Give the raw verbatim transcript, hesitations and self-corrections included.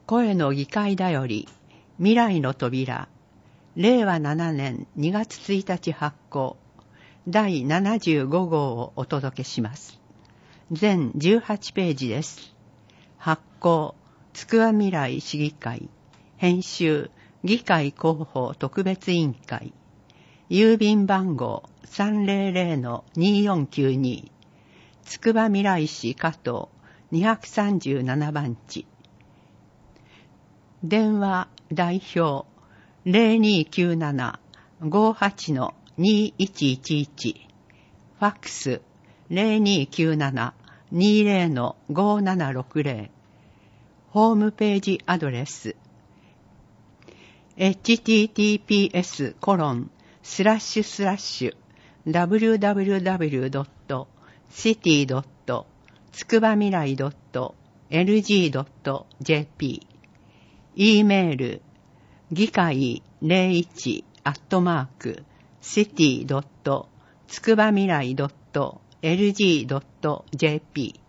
声の議会だより未来の扉、れいわななねんにがつついたち発行だいななじゅうごごうをお届けします。全じゅうはちページです。発行つくばみらい市議会、編集議会広報特別委員会、郵便番号 さんぜろぜろのによんきゅうに、つくばみらい市加藤にひゃくさんじゅうななばんち、電話代表 ゼロにきゅうなな ごはち にいちいちいち、ファックス ゼロにきゅうなな にぜろ ごななろくぜろ、ホームページアドレス エイチティーティーピーエスコロンスラッシュスラッシュダブリューダブリューダブリュードットシティドットつくばみらいドットエルジードットジェーピー、 E メール議会ゼロいちアットマークシティドットつくばみらいドットエルジードットジェーピー